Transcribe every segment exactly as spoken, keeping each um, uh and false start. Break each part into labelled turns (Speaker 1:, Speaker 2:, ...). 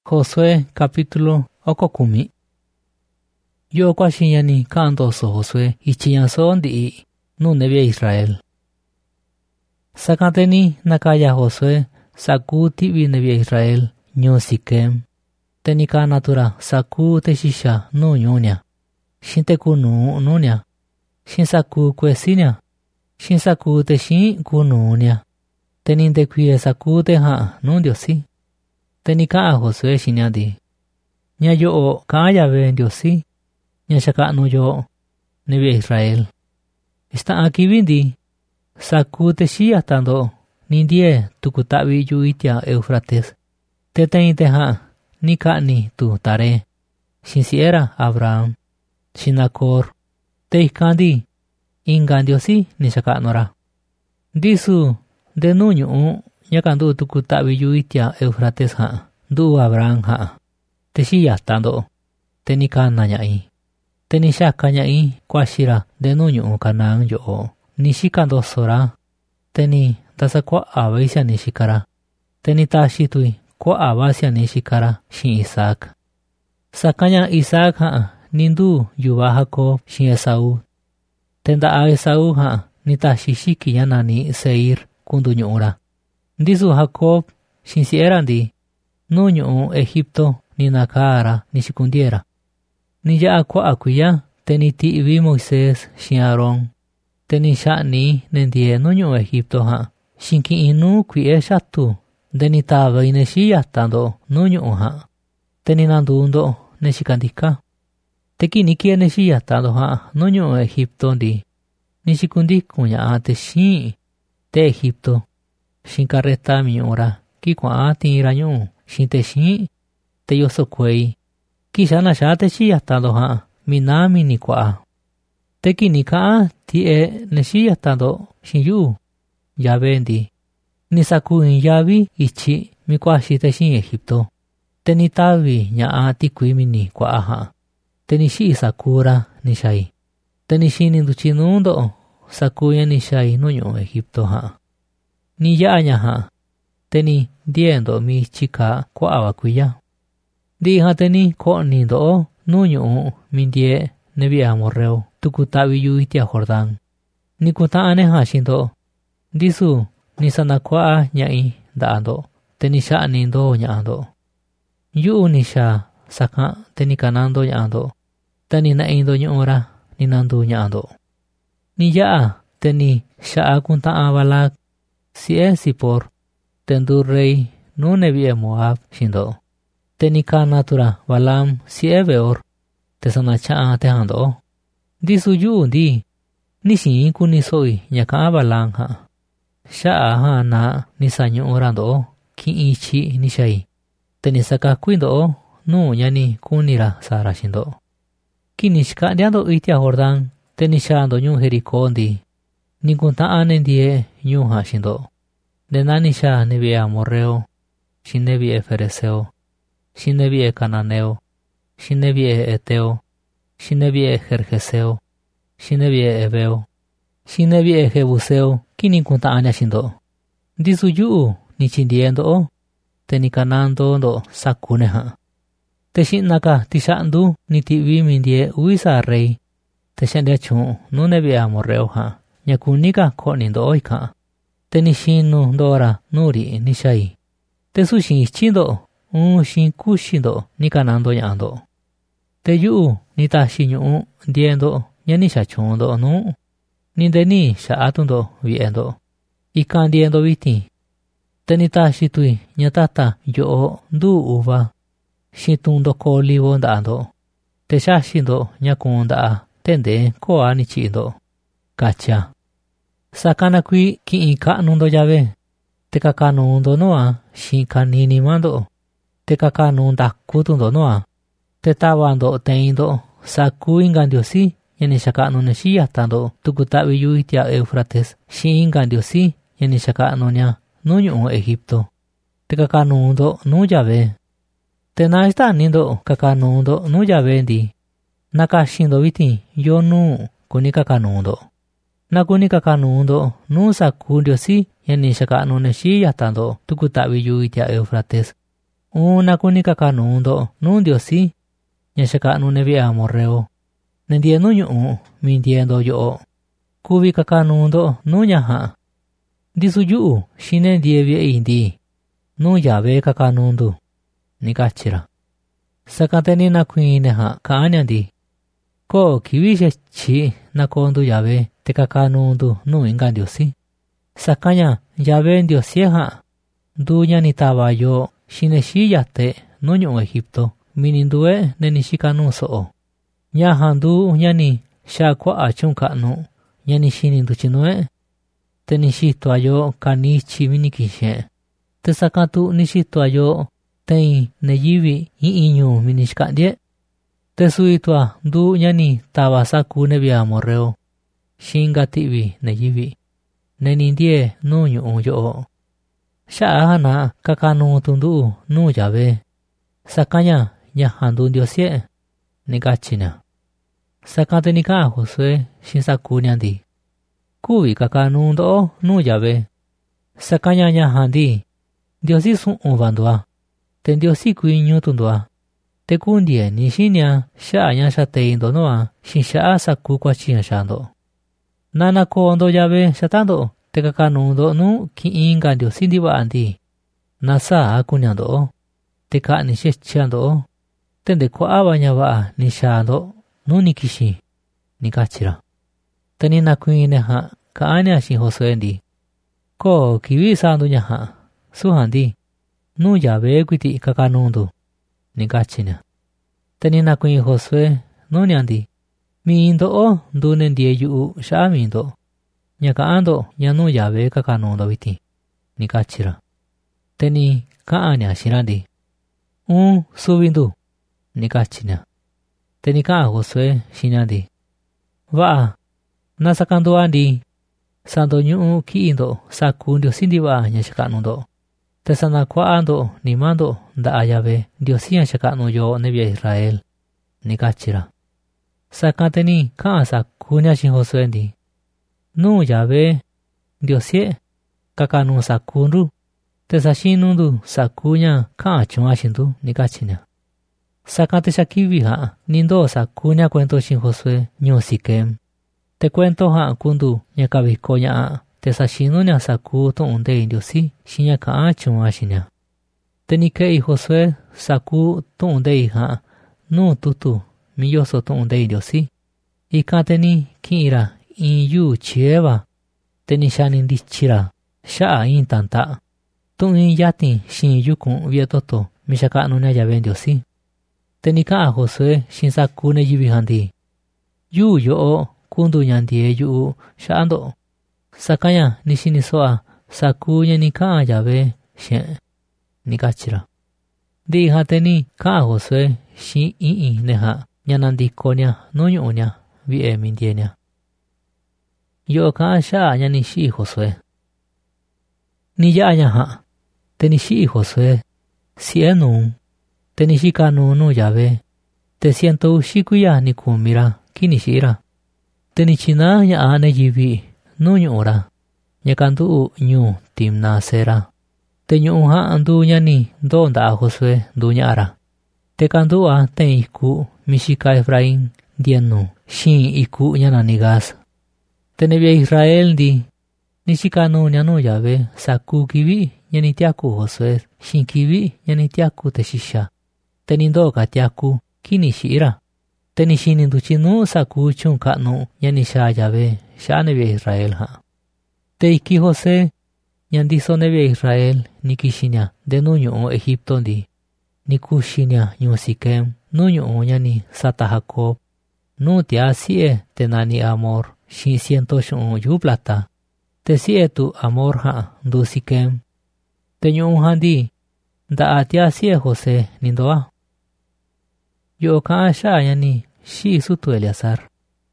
Speaker 1: Josué capítulo okokumi. Yo kwashinyani kandoso Josué ichiyanso ndi nu nebia Israel. Sakanteni nakaya Josué saku tibi nebia Israel nyo Sikem. Tenika natura saku teshisha nu nyonya. Shinte kunu nunya. Shin saku kwesinya. Shin saku teshin kunu nya. Teninde kuye saku teha nu diosi. Tenika a Josué shinyadi. Nya yo kaya ve diosi. Nya shaka no yo nebia Israel. Está aquí vindi. Saku teshi atando nindie tukutabi yuitia Eufrates. Tetein teha nika ni tu tare. Shinsiera Abraham. Shinakor. Teikandi. Ingan diosi ni shaka nora. Disu de nuñu nyakandu tukutabi yuitia Eufrates ha. Du Abraham ha. Teshi atando. Tenika nanyai. Tenisha kanyai kwashira de nuñu kanang yo. Nishikando sora. Teni tasa kwa abaisya nishikara. Teni tashitui kwa abasya nishikara shin Isaac. Sakanya Isaac ha nindu yuba Jacob shin Esau. Tenda a Esau ha nitashishiki yanani Seir kundu nyura. Ndisu Jacob shin si erandi. Nuñu Egipto ni nakara nishikundiera. Niya akwa akuya teni tibi Moisés shin Aaron. Teni shani nendie nuñu Egipto ha. Shinki inu kwie shatu. Deni taba ineshi yatando nuñu ha. Teni nandundo neshikandika. Teki niki neshi yatando ha nuñu Egipto ndi. Nishikundiku nya ate shin. Te Egipto. Shinkareta miura. Kikwa ati iranyu. Shinte shin. Te yosokwei. Kishana shate shi yatando ha. Minami ni kwa. Teki nika tie neshi yatando shinyu. Yabendi. Nisaku in yabi ichi mikwashi te shin Egipto. Teni tabi nya ati kuimini kwa aha. Teni shi sakura nishai. Teni shi ninduchinundo sakuya nishai nuñu Egipto ha. Ni ya anya ha. Teni diendo mi chika kwa awakuya. Di ha teni ko nindo nuñu mindie nebi amorreo tukutabi yuitia Jordan. Nikuta ane ha shindo. Disu nisana kwa nyai daando. Teni sha nindo nyaando. Yu nisha saka teni kanando nyaando. Teni na indo nyora ninandu nyaando. Ni ya teni sha kunta abalak. Si e sipor. Tendu rey nu nebi Moab shindo. Tenika natura Balam si e beor. Tesana cha tehando. Disu yu di. Nishin kunisoi nyaka Balam ha. Sha ha na nisanyo orando. Ki ichi nishai. Tenisaka kuindo nu nyani kunira sara shindo. Kinishka diando itia Jordan. Tenishando nyu Jericó di. Nikunta anendie nyu ha shindo. Denanisha nebi Amorreo. Shin nebi e Fereseo. Shin nebi e Cananeo. Shin nebi e Eteo. Shin nebi e Jerjeseo. Shin nebi e Ebeo. Shin nebi e Jebuseo. Kini kunta anya shindo. Disu yu nichindiendo o. Tenikanando ndo sakuneha. Teshin naka tishandu nitibi mindie uisa rey. Teshandia chun nu nebi Amorreo ha. Nyakunika konindo oika. Tenishinu ndora nuri nishai. Tesu shin chindo. Un shin kushindo nikanando nyando. Te yu nita shinyu diendo nyanisha chundo nu. Nindeni sha atundo viendo. Ikan diendo viti. Tenita shitui nyatata yo du uva. Shitundo ko livo ndando. Te sha shindo nyakunda tende ko anichindo. Kacha. Sakana kui ki ika nundo yave. Te kakanundo noa shin kanini mando. Te kakanunda kutundo noa. Te tabando teindo saku ingandiosi. Yani shaka no neshi yatando tukutabi yuitia Eufrates. Shi ingandiosi. Yani shaka no nya nuñu Egipto. Te kakanundo nu yave. Te naista nindo kakanundo nu yave ndi. Nakashindo viti yo nu kuni kakanundo. Nakuni kakanundo nu saku ndiosi. Yani shaka no neshi yatando tukutabi yuitia Eufrates. Una kunika kanundo nundiosi, nyashaka nunevi amorreo. Nendie nuñu mindiendo yo. Kuvi kakanundo nuñaha. Disuyu shine dievie indi. Nuyave kakanundu. Nikachira. Sakateni na kuineha kaanyandi. Ko kiwishe chi na kondu yave te kakanundu nu ingandiosi. Sakanya yave ndiosieha. Duña ni tabayo shine shiyate nuñu Egipto. Minindue nenishikanu soo. Nyahandu nyani shakwa achunkanu. Nyani shinindu chinue. Tenishito ayo kanichi minikishe. Tesakatu nishito ayo ten neyivi iinyu minishkandie. Tesuitua du nyani tabasaku nebia amorreo. Shingativi neyivi. Nenindie nuñu unyo. Shaahana kakanu tundu nu yave. Sakanya nyahandu ndiosie. Nikachina. Sakate nika Josué shinsaku nyandi. Kuvi kakanu ndo nu yave. Sakanya nyahandi. Diosi sun uvandua. Ten diosi kuinyu tundua. Te kundie nishinya shaa nyashate indonoa shinshaa saku kwa chiya shando. Nana ko ndo yave shatando. Te kakanu ndo nu ki inga diosi diwa andi. Nasa akunyando. Te ka nishechando. Tende kwa awa nyawaa nishando. Nu nikishi. Nikachira. Tani na kuineha kaanya shin Josué. Ko kiwi sandu nyaha. Suhandi. Nu yave kwiti kakanundu. Nikachina. Tani na kuin Josué nu nyandi. Mi indo o ndunen die yu shaa mi indo. Nyaka ando nyanu yave kakanundu viti. Nikachira. Tani kaanya shirandi. Un subindu. Nikachina. Tani kaa Josué shinyandi. Waa. Nasakandu andi. Sando nyu ki indo saku ndiosi ndiwa nyashakanundo. Tesana kwa ando ni mando nda ayave ndiosi nyashakanu yo nebia Israel. Nikachira. Sakateni kaa saku nyashin Josué ndi. Nu yave ndiosie kakanu sakundu. Tesashinundu saku nya kaa chungashindu nikachina. Sakate shakivi ha nindo saku nya cuento shin Josué nyu Siquem. Te cuento ha kundu nyakabiko nya te sashinu nya saku to unde indiosi shinya kaa chunga shinya. Te nikei Josué saku to unde ha nu tutu miyoso to unde indiosi. Ikateni kira in yu chieva. Te nishani ndichira shaa in tanta. Tu in yatin shin yukun vietoto mishakanu nya yave indiosi. Te nika Josué shin saku ne yibihandi. Yu yo kundu nyandie yu shaando. Sakanya nishinisoa saku nye nika yave shen. Nikachira. Di hateni ka Josué shin ii neha nyanandiko nya nuñu nya vie mindie nya. Yo ka sha nya nishi Josué. Ni ya nya ha. Te nishi Josué. Sienun. Te nishika nu nu yave. Te siento shikuya nikumira kinishira. Te nichina nya ane yivi nu nyura. Nyakandu nyu timna sera. Te nyu ha andu nya ni donda Josué du nyara. Te kandu a ten iku mishika Efraín dienu shin iku nya nanigas. Te nebia Israel di. Nishika nu nya nu yave saku kivi nya nitiaku Josué shin kivi nya nitiaku te shisha. Te nindo katiaku kinishira. Te nishinindu chinu saku chunkanu nya nisha yave sha nebia Israel ha. Te iki José nyandiso nebia Israel nikishinya de nuñu Egipto ndi. Nikushinya nyu Siquem nuñu nya ni sata Jacob. Nu tia sie te nani Amor shin ciento shun yu plata. Te sie tu Amor ha ndu Siquem. Te nyu handi da atia sie José nindoa. Yo ka sha nya ni shi sutu Eleazar.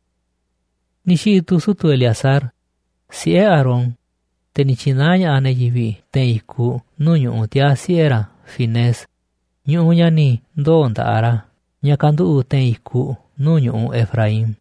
Speaker 1: Ni shi tu sutu Eleazar. Si e Aaron. Te nichinanya ane yivi ten iku nuñu tia siera Fines. Nyu nya ni do nda ara. Nyakandu ten iku nuñu Efraín.